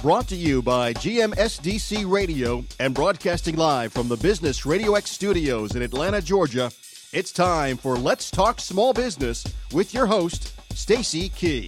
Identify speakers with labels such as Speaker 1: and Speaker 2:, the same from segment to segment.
Speaker 1: Brought to you by GMSDC Radio and broadcasting live from the Business Radio X studios in Atlanta, Georgia. It's time for Let's Talk Small Business with your host, Stacy Key.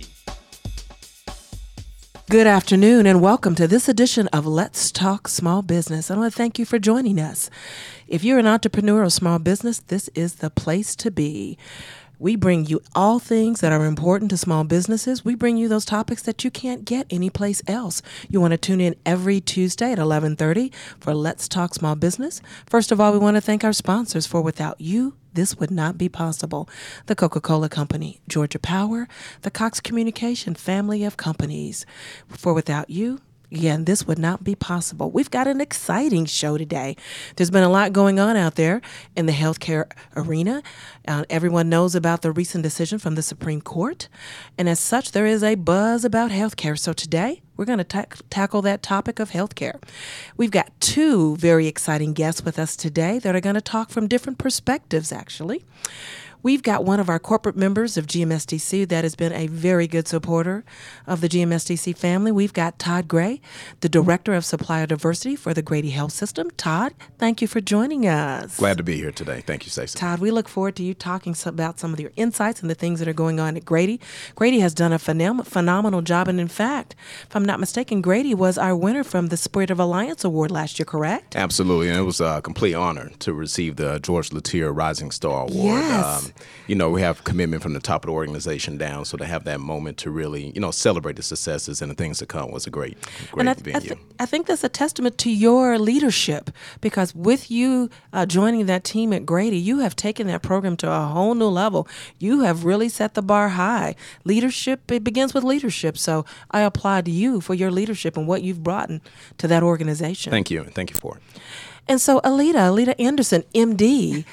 Speaker 2: Good afternoon and welcome to this edition of Let's Talk Small Business. I want to thank you for joining us. If you're an entrepreneur or small business, this is the place to be. We bring you all things that are important to small businesses. We bring you those topics that you can't get anyplace else. You want to tune in every Tuesday at 11:30 for Let's Talk Small Business. First of all, we want to thank our sponsors, for without you, this would not be possible. The Coca-Cola Company, Georgia Power, the Cox Communication family of companies. For without you, again, this would not be possible. We've got an exciting show today. There's been a lot going on out there in the healthcare arena. Everyone knows about the recent decision from the Supreme Court. And as such, there is a buzz about healthcare. So today, we're going to tackle that topic of healthcare. We've got two very exciting guests with us today that are going to talk from different perspectives, actually. We've got one of our corporate members of GMSDC that has been a very good supporter of the GMSDC family. We've got Todd Gray, the Director of Supplier Diversity for the Grady Health System. Todd, thank you for joining us.
Speaker 3: Glad to be here today. Thank you, Stacey.
Speaker 2: Todd, we look forward to you talking about some of your insights and the things that are going on at Grady. Grady has done a phenomenal job, and in fact, if I'm not mistaken, Grady was our winner from the Spirit of Alliance Award last year, correct?
Speaker 3: Absolutely, and it was a complete honor to receive the George Latier Rising Star Award.
Speaker 2: Yes.
Speaker 3: We have commitment from the top of the organization down, so to have that moment to really, celebrate the successes and the things to come was a great venue.
Speaker 2: I think that's a testament to your leadership, because with you joining that team at Grady, you have taken that program to a whole new level. You have really set the bar high. Leadership, it begins with leadership, so I applaud you for your leadership and what you've brought to that organization.
Speaker 3: Thank you for it.
Speaker 2: And so Alita Anderson, MD,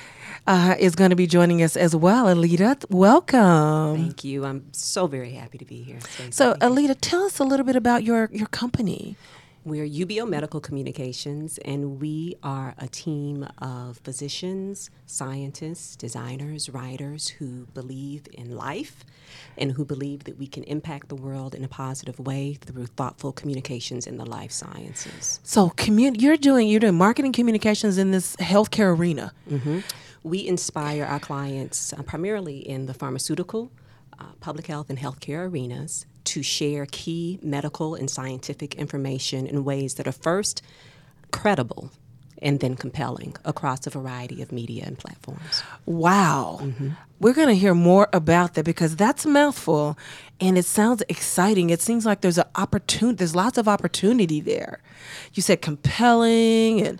Speaker 2: is going to be joining us as well. Alita, welcome.
Speaker 4: Thank you. I'm so very happy to be here.
Speaker 2: So, Alita, tell us a little bit about your company.
Speaker 4: We're UBO Medical Communications, and we are a team of physicians, scientists, designers, writers who believe in life and who believe that we can impact the world in a positive way through thoughtful communications in the life sciences.
Speaker 2: So, you're doing marketing communications in this healthcare arena.
Speaker 4: Mm-hmm. We inspire our clients primarily in the pharmaceutical, public health, and healthcare arenas to share key medical and scientific information in ways that are first credible and then compelling across a variety of media and platforms.
Speaker 2: Wow. Mm-hmm. We're going to hear more about that, because that's a mouthful and it sounds exciting. It seems like there's lots of opportunity there. You said compelling and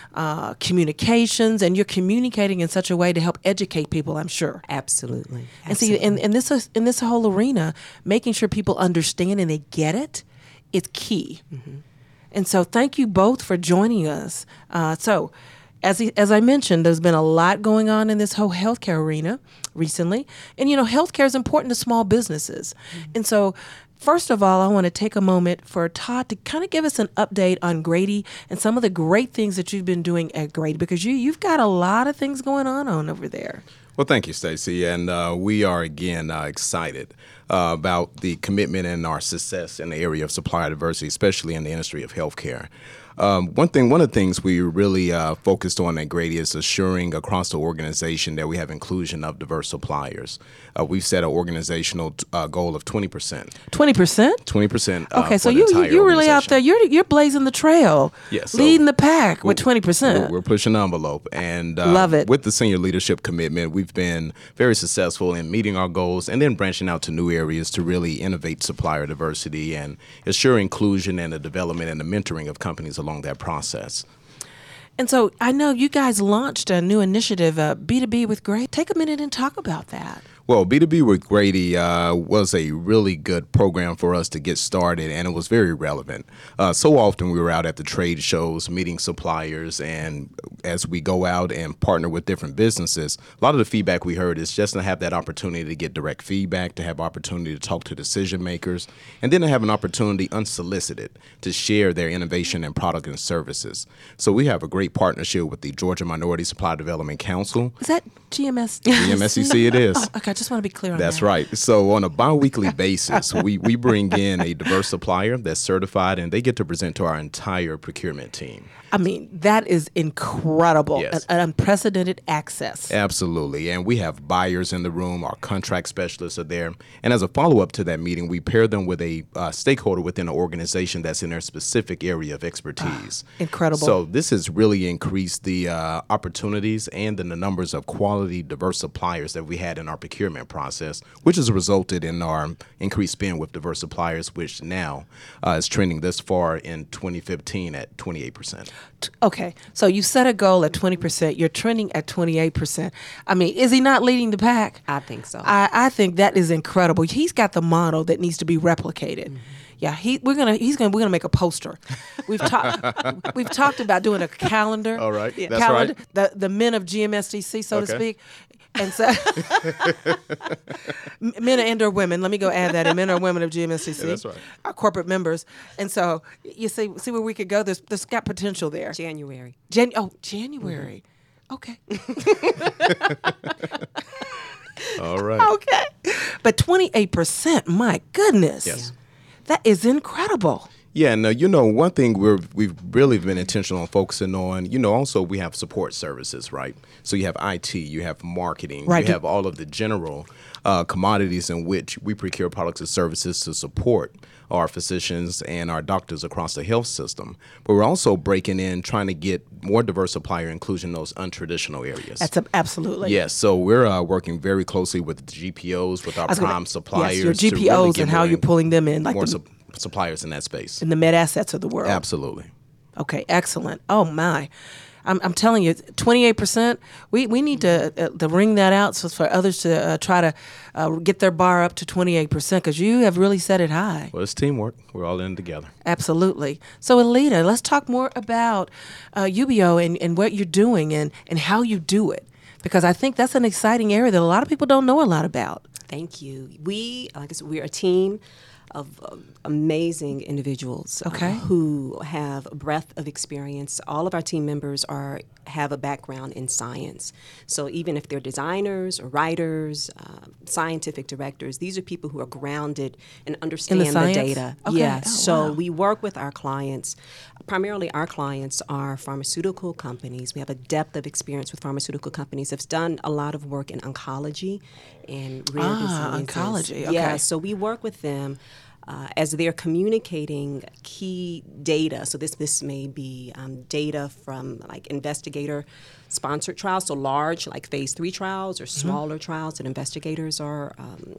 Speaker 2: communications, and you're communicating in such a way to help educate people, I'm sure.
Speaker 4: Absolutely.
Speaker 2: And see, in this whole arena, making sure people understand and they get it is key. Mm-hmm. And so thank you both for joining us. So as I mentioned, there's been a lot going on in this whole healthcare arena recently. And, healthcare is important to small businesses. Mm-hmm. And so first of all, I want to take a moment for Todd to kind of give us an update on Grady and some of the great things that you've been doing at Grady, because you've got a lot of things going on over there.
Speaker 3: Well, thank you, Stacey, and we are again excited about the commitment and our success in the area of supplier diversity, especially in the industry of healthcare. One of the things we really focused on at Grady is assuring across the organization that we have inclusion of diverse suppliers. We've set an organizational goal of 20%. 20%? 20%.
Speaker 2: Okay, so you're really out there. You're blazing the trail.
Speaker 3: Yes,
Speaker 2: leading the pack with 20%.
Speaker 3: We're pushing the envelope, and
Speaker 2: love it.
Speaker 3: With the senior leadership commitment, we've been very successful in meeting our goals and then branching out to new areas to really innovate supplier diversity and assure inclusion and the development and the mentoring of companies along that process.
Speaker 2: And so I know you guys launched a new initiative, B2B with Grady. Take a minute and talk about that.
Speaker 3: Well, B2B with Grady was a really good program for us to get started, and it was very relevant. So often we were out at the trade shows meeting suppliers, and as we go out and partner with different businesses, a lot of the feedback we heard is just to have that opportunity to get direct feedback, to have opportunity to talk to decision makers, and then to have an opportunity unsolicited to share their innovation and product and services. So we have a great partnership with the Georgia Minority Supply Development Council.
Speaker 2: Is that GMSDC?
Speaker 3: GMSDC it is.
Speaker 2: Oh, okay. just want to be clear on
Speaker 3: That's
Speaker 2: that.
Speaker 3: right. So on a biweekly basis, we bring in a diverse supplier that's certified, and they get to present to our entire procurement team.
Speaker 2: I mean, that is incredible.
Speaker 3: Yes.
Speaker 2: An unprecedented access.
Speaker 3: Absolutely. And we have buyers in the room. Our contract specialists are there. And as a follow-up to that meeting, we pair them with a stakeholder within an organization that's in their specific area of expertise.
Speaker 2: Incredible.
Speaker 3: So this has really increased the opportunities and then the numbers of quality, diverse suppliers that we had in our procurement process, which has resulted in our increased spend with diverse suppliers, which now is trending this far in 2015 at 28%.
Speaker 2: Okay, so you set a goal at 20%. You're trending at 28%. I mean, is he not leading the pack?
Speaker 4: I think so.
Speaker 2: I think that is incredible. He's got the model that needs to be replicated. Mm-hmm. Yeah, we're gonna make a poster. We've talked about doing a calendar.
Speaker 3: All right,
Speaker 2: Yeah,
Speaker 3: that's
Speaker 2: calendar,
Speaker 3: right.
Speaker 2: The men of GMSDC, so to
Speaker 3: Okay.
Speaker 2: speak. And so, men and or women. Let me go add that in men or women of GMSDC.
Speaker 3: Yeah, that's right.
Speaker 2: Our corporate members. And so you see where we could go. There's got potential there.
Speaker 4: January.
Speaker 2: January.
Speaker 3: Mm-hmm.
Speaker 2: Okay.
Speaker 3: All right.
Speaker 2: Okay. But 28%, my goodness.
Speaker 3: Yes.
Speaker 2: That is incredible.
Speaker 3: Yeah, no, one thing we've really been intentional on focusing on, also we have support services, right? So you have IT, you have marketing,
Speaker 2: Right.
Speaker 3: you have all of the general commodities in which we procure products and services to support our physicians and our doctors across the health system. But we're also breaking in, trying to get more diverse supplier inclusion in those untraditional areas.
Speaker 2: That's absolutely.
Speaker 3: Yes, so we're working very closely with the GPOs, with our prime suppliers.
Speaker 2: Yes, your
Speaker 3: to really
Speaker 2: GPOs
Speaker 3: get
Speaker 2: and how
Speaker 3: more
Speaker 2: you're pulling them in, like
Speaker 3: more
Speaker 2: the,
Speaker 3: suppliers in that space.
Speaker 2: in the med assets of the world.
Speaker 3: Absolutely.
Speaker 2: Okay, excellent. Oh my, I'm telling you, 28%. We need to ring that out so for others to try to get their bar up to 28% because you have really set it high.
Speaker 3: Well, it's teamwork. We're all in together.
Speaker 2: Absolutely. So, Alita, let's talk more about UBO and what you're doing and how you do it, because I think that's an exciting area that a lot of people don't know a lot about.
Speaker 4: Thank you. We're a team of amazing individuals who have a breadth of experience. All of our team members have a background in science. So even if they're designers or writers, scientific directors, these are people who are grounded and understand
Speaker 2: In the science?
Speaker 4: data.
Speaker 2: Okay.
Speaker 4: Yeah.
Speaker 2: Oh,
Speaker 4: So
Speaker 2: wow.
Speaker 4: we work with our clients. Primarily our clients are pharmaceutical companies. We have a depth of experience with pharmaceutical companies. Have done a lot of work in oncology and rare diseases.
Speaker 2: Oncology. Okay.
Speaker 4: Yeah, so we work with them as they're communicating key data. So this may be data from like investigator-sponsored trials, so large like phase 3 trials or smaller trials that investigators are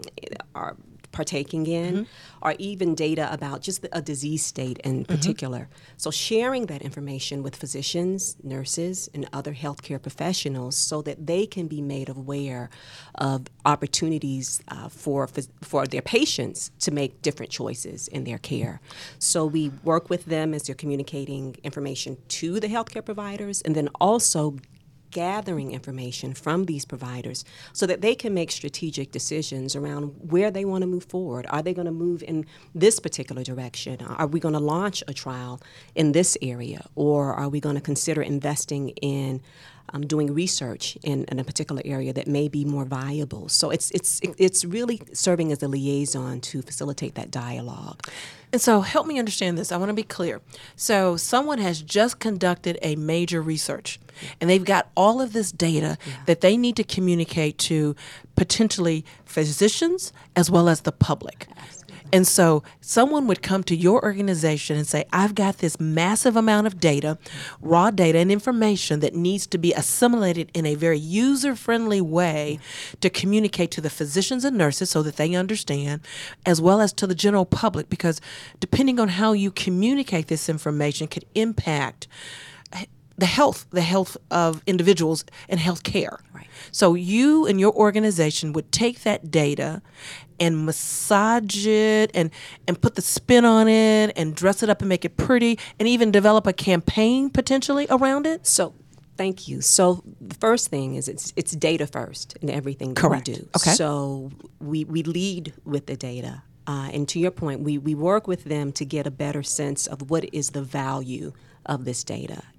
Speaker 4: partaking in, or even data about just a disease state in particular. So sharing that information with physicians, nurses, and other healthcare professionals so that they can be made aware of opportunities for their patients to make different choices in their care. So we work with them as they're communicating information to the healthcare providers, and then also gathering information from these providers so that they can make strategic decisions around where they want to move forward. Are they going to move in this particular direction? Are we going to launch a trial in this area? Or are we going to consider investing in doing research in a particular area that may be more viable? So it's really serving as a liaison to facilitate that dialogue.
Speaker 2: And so help me understand this. I want to be clear. So someone has just conducted a major research, and they've got all of this data that they need to communicate to potentially physicians as well as the public. And so someone would come to your organization and say, I've got this massive amount of data, raw data and information that needs to be assimilated in a very user-friendly way to communicate to the physicians and nurses so that they understand, as well as to the general public, because depending on how you communicate this information could impact the health of individuals and health care.
Speaker 4: Right.
Speaker 2: So you and your organization would take that data and massage it and put the spin on it and dress it up and make it pretty and even develop a campaign potentially around it?
Speaker 4: So thank you. So the first thing is it's data first in everything that
Speaker 2: Correct.
Speaker 4: we do.
Speaker 2: Okay.
Speaker 4: So we lead with the data. And to your point, we work with them to get a better sense of what is the value of this data.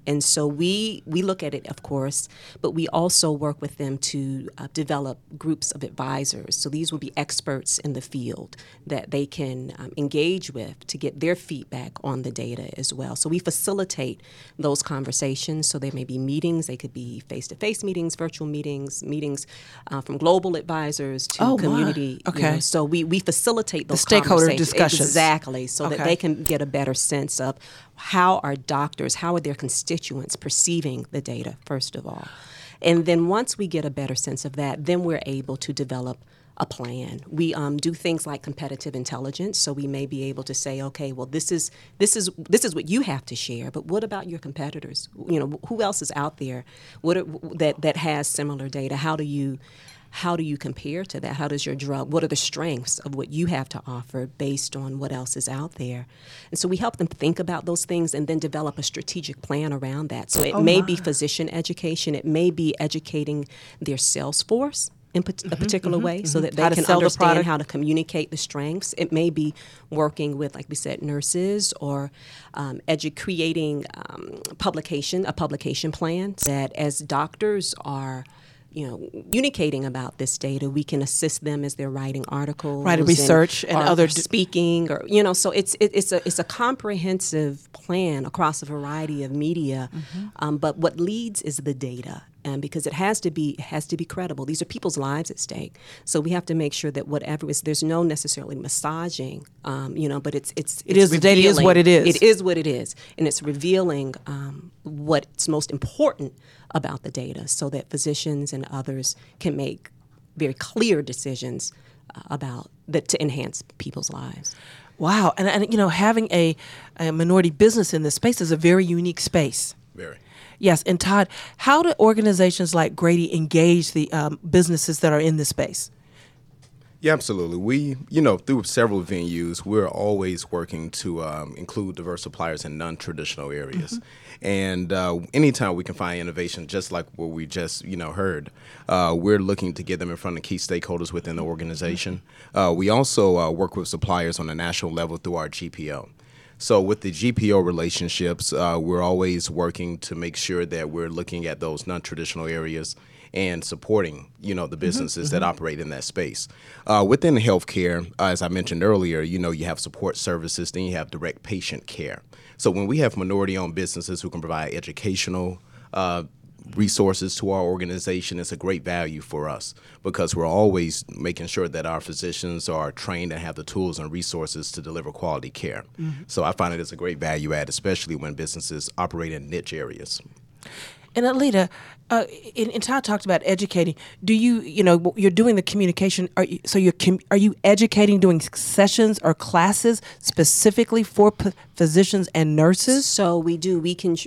Speaker 4: And so we look at it, of course, but we also work with them to develop groups of advisors. So these will be experts in the field that they can engage with to get their feedback on the data as well. So we facilitate those conversations. So there may be meetings, they could be face-to-face meetings, virtual meetings, from global advisors to community.
Speaker 2: Okay.
Speaker 4: You know, so we facilitate those
Speaker 2: stakeholder discussions.
Speaker 4: Exactly, so that they can get a better sense of how are their constituents perceiving the data, first of all. And then once we get a better sense of that, then we're able to develop a plan. We do things like competitive intelligence, so we may be able to say, okay, well, this is what you have to share, but what about your competitors? You know, who else is out there that has similar data? How do you compare to that? How does your drug, what are the strengths of what you have to offer based on what else is out there? And so we help them think about those things and then develop a strategic plan around that. So it may be physician education, it may be educating their sales force in a particular way so that they can understand how to communicate the strengths. It may be working with, like we said, nurses or creating a publication plan that as doctors are communicating about this data, we can assist them as they're writing articles,
Speaker 2: research and other
Speaker 4: speaking, or so it's a comprehensive plan across a variety of media. But what leads is the data, and because it has to be credible. These are people's lives at stake, so we have to make sure that there's no necessarily massaging, but it's
Speaker 2: the data is what it is.
Speaker 4: It is what it is, and it's revealing what's most important about the data, so that physicians and others can make very clear decisions about that to enhance people's lives.
Speaker 2: Wow, and having a minority business in this space is a very unique space.
Speaker 3: Very.
Speaker 2: Yes, and Todd, how do organizations like Grady engage the businesses that are in this space?
Speaker 3: Yeah, absolutely. We, through several venues, we're always working to include diverse suppliers in non-traditional areas. And anytime we can find innovation, just like what we just, heard, we're looking to get them in front of key stakeholders within the organization. We also work with suppliers on a national level through our GPO. So with the GPO relationships, we're always working to make sure that we're looking at those non-traditional areas and supporting, the businesses that operate in that space. Within healthcare, as I mentioned earlier, you have support services, then you have direct patient care. So when we have minority-owned businesses who can provide educational resources to our organization, it's a great value for us because we're always making sure that our physicians are trained and have the tools and resources to deliver quality care. So I find it as a great value add, especially when businesses operate in niche areas.
Speaker 2: And Alita, and Todd talked about educating. Do you're doing the communication? Are you educating, doing sessions or classes specifically for physicians and nurses?
Speaker 4: So we do.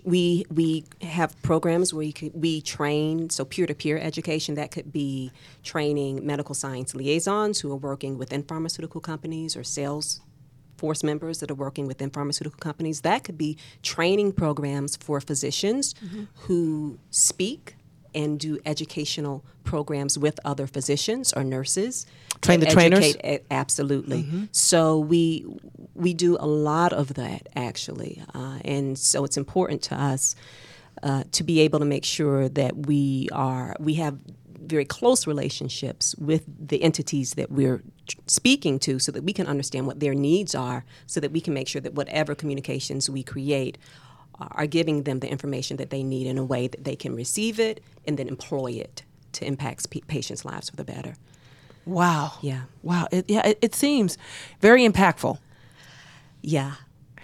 Speaker 4: We have programs where we train. So peer-to-peer education, that could be training medical science liaisons who are working within pharmaceutical companies or sales force members that are working within pharmaceutical companies. That could be training programs for physicians who speak and do educational programs with other physicians or nurses.
Speaker 2: Train the trainers?
Speaker 4: Absolutely. So we do a lot of that, actually. And so it's important to us to be able to make sure that we have very close relationships with the entities that we're speaking to so that we can understand what their needs are, so that we can make sure that whatever communications we create are giving them the information that they need in a way that they can receive it and then employ it to impact patients' lives for the better.
Speaker 2: Wow.
Speaker 4: Yeah.
Speaker 2: Wow. It seems very impactful.
Speaker 4: Yeah.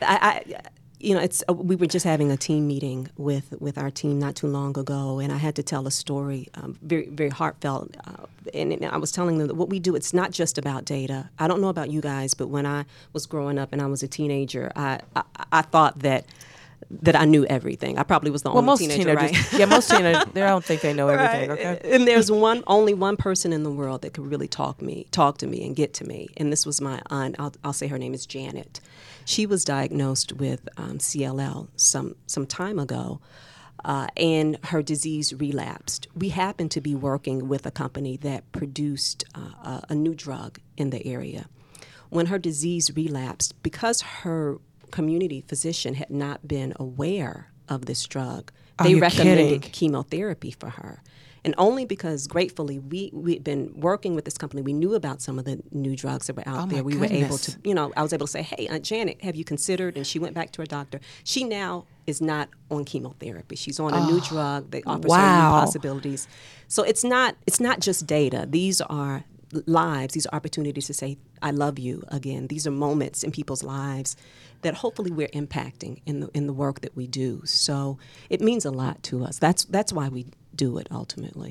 Speaker 4: We were just having a team meeting with our team not too long ago, and I had to tell a story, very, very heartfelt. And I was telling them that what we do, it's not just about data. I don't know about you guys, but when I was growing up and I was a teenager, I thought that I knew everything. I probably was the only teenager, right?
Speaker 2: Yeah, most teenagers, they don't think they know everything,
Speaker 4: right.
Speaker 2: Okay?
Speaker 4: And there's only one person in the world that could really talk to me and get to me, and this was my aunt. I'll say her name is Janet. She was diagnosed with CLL some time ago, and her disease relapsed. We happened to be working with a company that produced a new drug in the area. When her disease relapsed, because her community physician had not been aware of this drug.
Speaker 2: Oh,
Speaker 4: They
Speaker 2: you're
Speaker 4: recommended
Speaker 2: kidding.
Speaker 4: chemotherapy for her. And only because, gratefully, we'd been working with this company. We knew about some of the new drugs that were out
Speaker 2: Oh, my
Speaker 4: there. We were able
Speaker 2: goodness.
Speaker 4: to, I was able to say, hey, Aunt Janet, have you considered? And she went back to her doctor. She now is not on chemotherapy. She's on a new drug that offers her
Speaker 2: wow.
Speaker 4: new possibilities. So it's not just data. These are lives. These are opportunities to say, I love you again. These are moments in people's lives that hopefully we're impacting in the work that we do. So it means a lot to us. That's why we do it ultimately.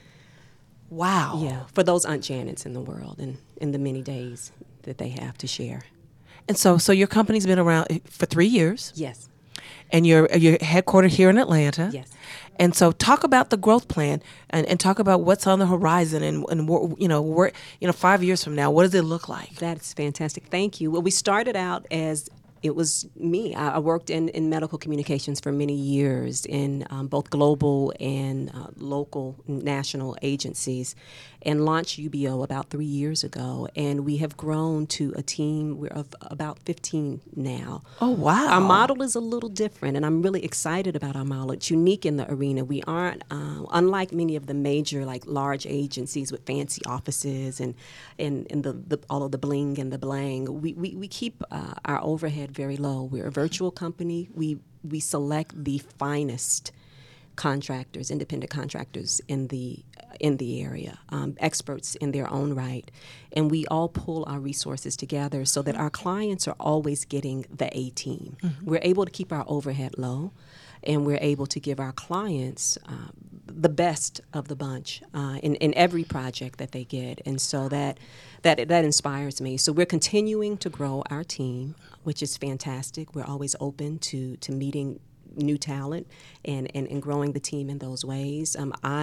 Speaker 2: Wow.
Speaker 4: Yeah, for those Aunt Janets in the world and in the many days that they have to share.
Speaker 2: And so your company's been around for 3 years,
Speaker 4: Yes.
Speaker 2: and you're headquartered here in Atlanta.
Speaker 4: Yes.
Speaker 2: And so talk about the growth plan and talk about what's on the horizon and where 5 years from now, what does it look like?
Speaker 4: That's fantastic. Thank you. Well, we started out as it was me. I worked in medical communications for many years in both global and local national agencies, and launched UBO about 3 years ago. And we have grown to a team of about 15 now.
Speaker 2: Oh, wow.
Speaker 4: Our model is a little different, and I'm really excited about our model. It's unique in the arena. We aren't, unlike many of the major, like large agencies with fancy offices and all of the bling and the blang. We keep our overhead very low. We're a virtual company. We select the finest contractors, independent contractors in the area, experts in their own right, and we all pull our resources together so that our clients are always getting the A team. Mm-hmm. We're able to keep our overhead low, and we're able to give our clients the best of the bunch in every project that they get, and so that inspires me. So we're continuing to grow our team, which is fantastic. We're always open to meeting new talent and growing the team in those ways.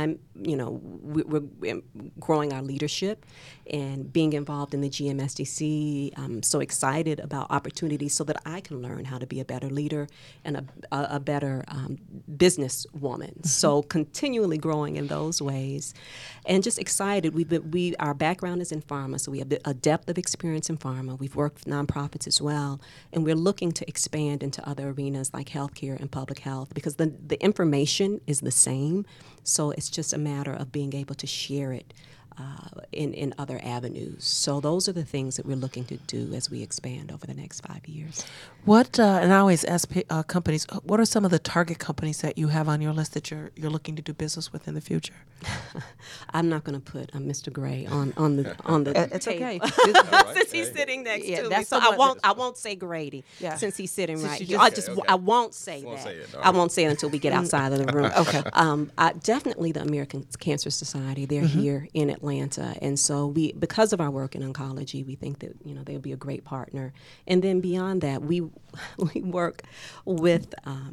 Speaker 4: We're growing our leadership and being involved in the GMSDC. I'm so excited about opportunities so that I can learn how to be a better leader and a better business woman. Mm-hmm. So continually growing in those ways, and just excited. Our background is in pharma, so we have a depth of experience in pharma. We've worked with nonprofits as well, and we're looking to expand into other arenas like healthcare and public health, because the information is the same. So it's just a matter of being able to share it in other avenues. So those are the things that we're looking to do as we expand over the next 5 years.
Speaker 2: What and I always ask companies, what are some of the target companies that you have on your list that you're looking to do business with in the future?
Speaker 4: I'm not going to put Mr. Gray on the
Speaker 2: it's
Speaker 4: table.
Speaker 2: Okay.
Speaker 4: Since he's sitting next to me,
Speaker 2: that's
Speaker 4: so I won't say Grady.
Speaker 2: Yeah.
Speaker 4: Since he's sitting right
Speaker 2: you
Speaker 4: here.
Speaker 2: just-
Speaker 4: I won't say that.
Speaker 3: say it, all
Speaker 4: I won't say it until we get outside of the room.
Speaker 2: Okay.
Speaker 4: Definitely the American Cancer Society. They're here in Atlanta, and so because of our work in oncology, we think that they'll be a great partner. And then beyond that, we work with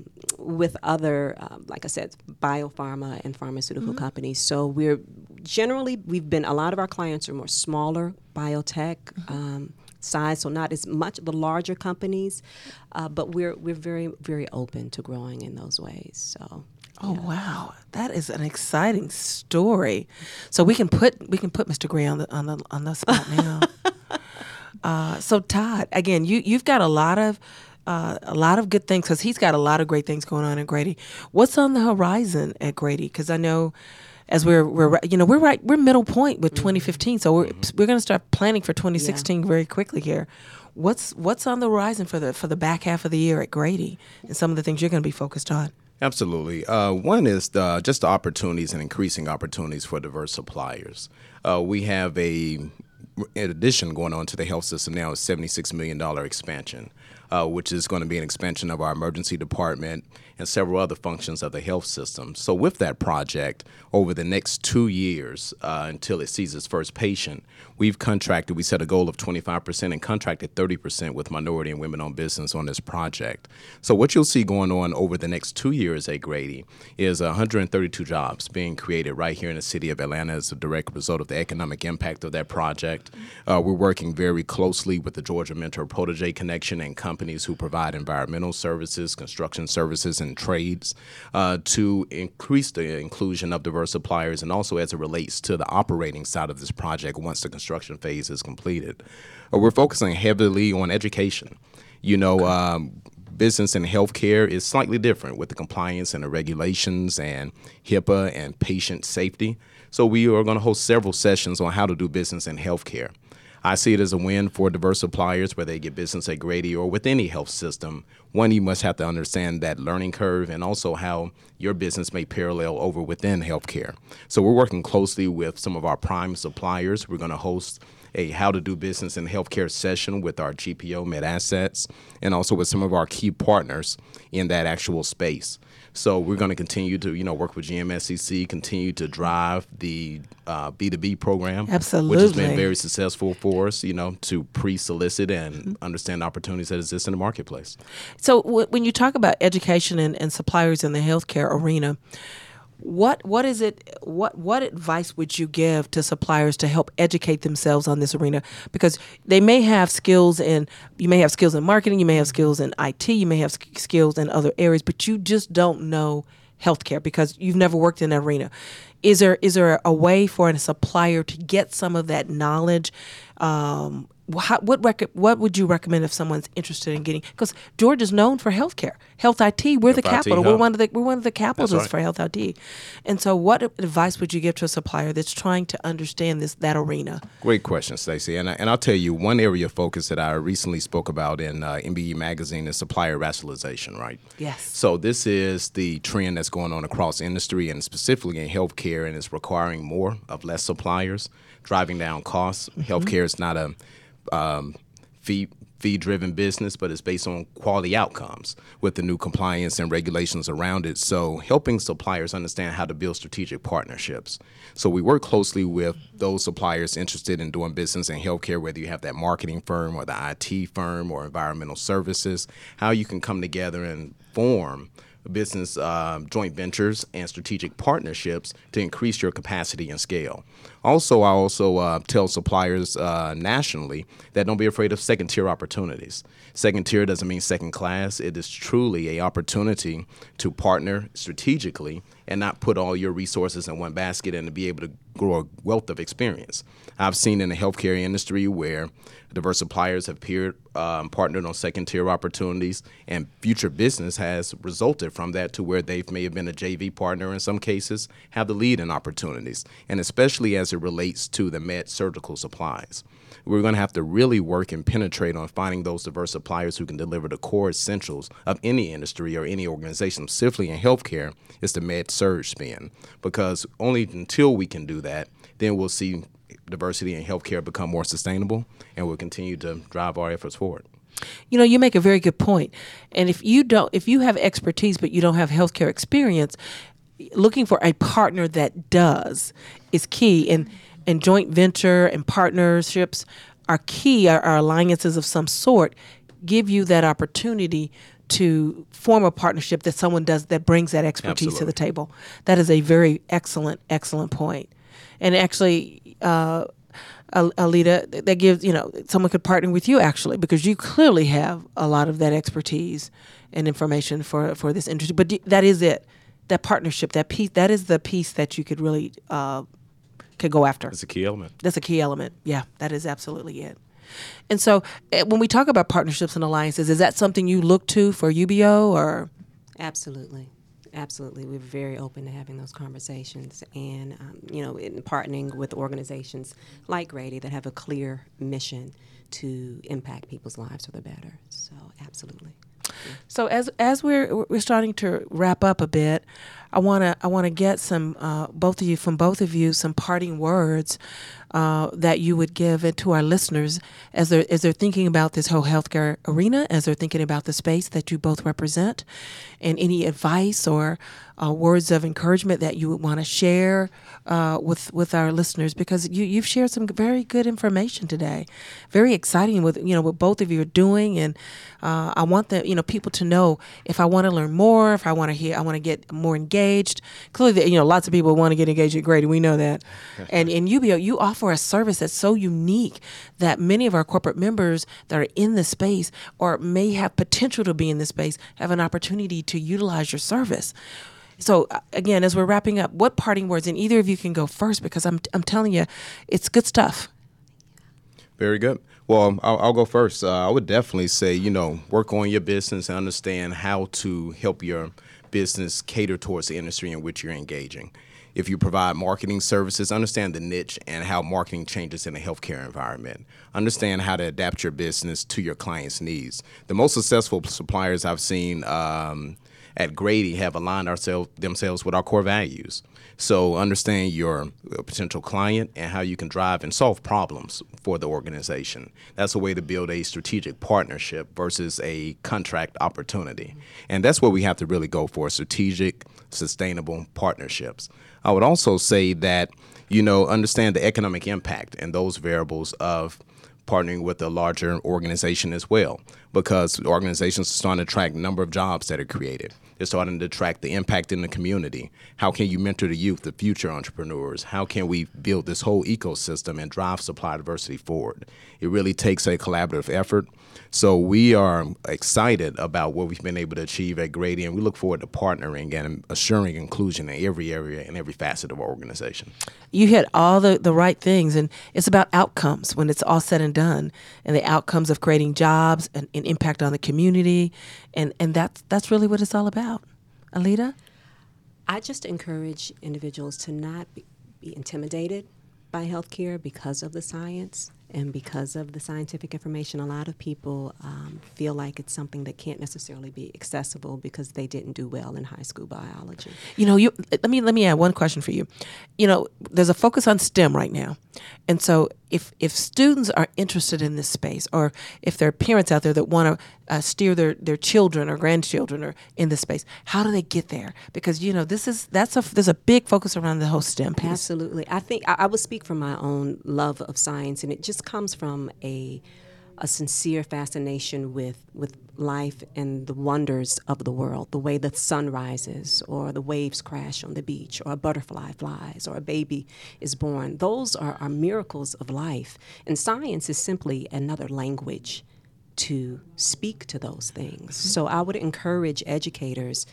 Speaker 4: other, like I said, biopharma and pharmaceutical companies. So we've been, a lot of our clients are more smaller biotech size, so not as much the larger companies, but we're very, very open to growing in those ways. So.
Speaker 2: Oh wow, that is an exciting story. So we can put Mr. Gray on the spot now. So Todd, again, you've got a lot of good things, because he's got a lot of great things going on at Grady. What's on the horizon at Grady? Because I know, as we're middle point with 2015, so we're going to start planning for 2016 very quickly here. What's on the horizon for the back half of the year at Grady, and some of the things you're going to be focused on?
Speaker 3: Absolutely. One is just the opportunities and increasing opportunities for diverse suppliers. We have in addition going on to the health system now, a $76 million expansion, which is going to be an expansion of our emergency department and several other functions of the health system. So with that project, over the next 2 years until it sees its first patient, we set a goal of 25% and contracted 30% with minority and women-owned business on this project. So what you'll see going on over the next 2 years at Grady is 132 jobs being created right here in the city of Atlanta as a direct result of the economic impact of that project. We're working very closely with the Georgia Mentor Protege Connection and companies who provide environmental services, construction services, and trades to increase the inclusion of diverse suppliers, and also as it relates to the operating side of this project once the construction phase is completed. We're focusing heavily on education. business and healthcare is slightly different with the compliance and the regulations and HIPAA and patient safety. So we are going to host several sessions on how to do business in healthcare. I see it as a win for diverse suppliers, whether they get business at Grady or with any health system. One, you must have to understand that learning curve and also how your business may parallel over within healthcare. So we're working closely with some of our prime suppliers. We're going to host a how to do business in healthcare session with our GPO MedAssets and also with some of our key partners in that actual space. So we're going to continue to, work with GMSCC, continue to drive the B2B program,
Speaker 2: Absolutely.
Speaker 3: which has been very successful for us, to pre-solicit and understand opportunities that exist in the marketplace.
Speaker 2: So when you talk about education and suppliers in the healthcare arena, what advice would you give to suppliers to help educate themselves on this arena? Because they may have skills you may have skills in marketing, you may have skills in IT, you may have skills in other areas, but you just don't know healthcare because you've never worked in that arena. Is there a way for a supplier to get some of that knowledge? What would you recommend if someone's interested in getting? Because Georgia's known for healthcare, health IT. We're the capital. We're one of the capitals for health IT. And so, what advice would you give to a supplier that's trying to understand that arena?
Speaker 3: Great question, Stacey. And I'll tell you one area of focus that I recently spoke about in MBE magazine is supplier rationalization. Right.
Speaker 2: Yes.
Speaker 3: So this is the trend that's going on across industry and specifically in healthcare, and it's requiring more of less suppliers, driving down costs. Mm-hmm. Healthcare is not a fee-driven business, but it's based on quality outcomes with the new compliance and regulations around it. So helping suppliers understand how to build strategic partnerships. So we work closely with those suppliers interested in doing business in healthcare, whether you have that marketing firm or the IT firm or environmental services, how you can come together and form business joint ventures and strategic partnerships to increase your capacity and scale. Also, I tell suppliers nationally that don't be afraid of second-tier opportunities. Second tier doesn't mean second class. It is truly an opportunity to partner strategically and not put all your resources in one basket and to be able to grow a wealth of experience. I've seen in the healthcare industry where diverse suppliers have partnered on second-tier opportunities, and future business has resulted from that to where they may have been a JV partner in some cases, have the lead in opportunities, and especially as it relates to the med surgical supplies. We're going to have to really work and penetrate on finding those diverse suppliers who can deliver the core essentials of any industry or any organization, specifically in healthcare, is the med surg spend. Because only until we can do that, then we'll see diversity in healthcare become more sustainable, and we'll continue to drive our efforts forward.
Speaker 2: You make a very good point. And if you have expertise but you don't have healthcare experience, looking for a partner that does is key. And joint venture and partnerships are key. Our alliances of some sort give you that opportunity to form a partnership that someone does that brings that expertise
Speaker 3: Absolutely.
Speaker 2: to the table. That is a very excellent point. And actually, Alida, that gives, someone could partner with you actually, because you clearly have a lot of that expertise and information for this industry. But that is it. That partnership, that piece, that is the piece that you could really could go after.
Speaker 3: That's a key element.
Speaker 2: That's a key element. Yeah, that is absolutely it. And so when we talk about partnerships and alliances, is that something you look to for UBO or?
Speaker 4: Absolutely. We're very open to having those conversations and, in partnering with organizations like Grady that have a clear mission to impact people's lives for the better. So absolutely.
Speaker 2: So as we're starting to wrap up a bit, I wanna get some both of you some parting words that you would give to our listeners as they're thinking about this whole healthcare arena, as they're thinking about the space that you both represent, and any advice or words of encouragement that you would want to share with our listeners, because you've shared some very good information today, very exciting with what both of you are doing, and I want people to know if I want to learn more, if I want to get more engaged. Clearly, lots of people want to get engaged at Grady. We know that, and in UBO, you offer a service that's so unique that many of our corporate members that are in this space or may have potential to be in this space have an opportunity to utilize your service. So again, as we're wrapping up, what parting words, and either of you can go first, because I'm telling you, it's good stuff.
Speaker 3: Very good. Well, I'll go first. I would definitely say, work on your business and understand how to help your business cater towards the industry in which you're engaging. If you provide marketing services, understand the niche and how marketing changes in a healthcare environment. Understand how to adapt your business to your clients' needs. The most successful suppliers I've seen at Grady have aligned themselves with our core values. So understand your potential client and how you can drive and solve problems for the organization. That's a way to build a strategic partnership versus a contract opportunity. And that's what we have to really go for, strategic, sustainable partnerships. I would also say that, understand the economic impact and those variables of partnering with a larger organization as well, because organizations are starting to track the number of jobs that are created. They're starting to track the impact in the community. How can you mentor the youth, the future entrepreneurs? How can we build this whole ecosystem and drive supply diversity forward? It really takes a collaborative effort. So we are excited about what we've been able to achieve at Grady, and we look forward to partnering and assuring inclusion in every area and every facet of our organization.
Speaker 2: You hit all the right things, and it's about outcomes when it's all said and done, and the outcomes of creating jobs and impact on the community, and that's really what it's all about. Alita?
Speaker 4: I just encourage individuals to not be intimidated by healthcare because of the science and because of the scientific information. A lot of people feel like it's something that can't necessarily be accessible because they didn't do well in high school biology.
Speaker 2: Let me add one question for you. There's a focus on STEM right now, and so if students are interested in this space, or if there are parents out there that want to steer their children or grandchildren or in this space, how do they get there? Because there's a big focus around the whole STEM piece.
Speaker 4: Absolutely. I think I would speak from my own love of science, and it just comes from a sincere fascination with life and the wonders of the world, the way the sun rises or the waves crash on the beach or a butterfly flies or a baby is born. Those are miracles of life. And science is simply another language to speak to those things. Mm-hmm. So I would encourage educators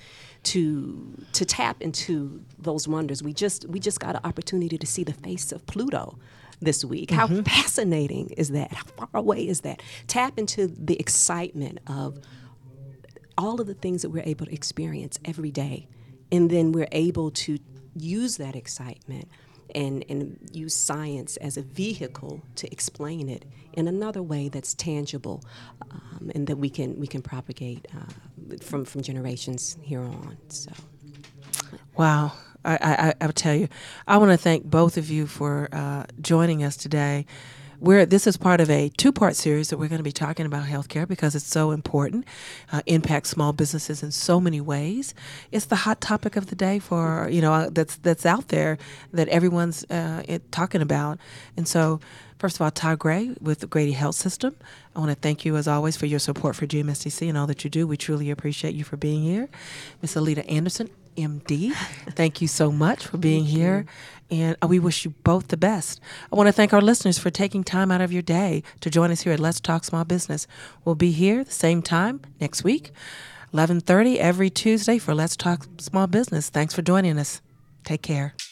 Speaker 4: to tap into those wonders. We just got an opportunity to see the face of Pluto this week. Mm-hmm. How fascinating is that? How far away is that? Tap into the excitement of all of the things that we're able to experience every day. And then we're able to use that excitement and use science as a vehicle to explain it in another way that's tangible, and that we can propagate from generations here on. So,
Speaker 2: wow. I will tell you, I want to thank both of you for joining us today. This is part of a two-part series that we're going to be talking about healthcare because it's so important, impacts small businesses in so many ways. It's the hot topic of the day for, that's out there that everyone's talking about. And so, first of all, Todd Gray with the Grady Health System, I want to thank you as always for your support for GMSDC and all that you do. We truly appreciate you for being here. Ms. Alita Anderson, MD, thank you so much for being here, and we wish you both the best. I want to thank our listeners for taking time out of your day to join us here at Let's Talk Small Business. We'll be here the same time next week, 11:30 every Tuesday for Let's Talk Small Business. Thanks for joining us. Take care.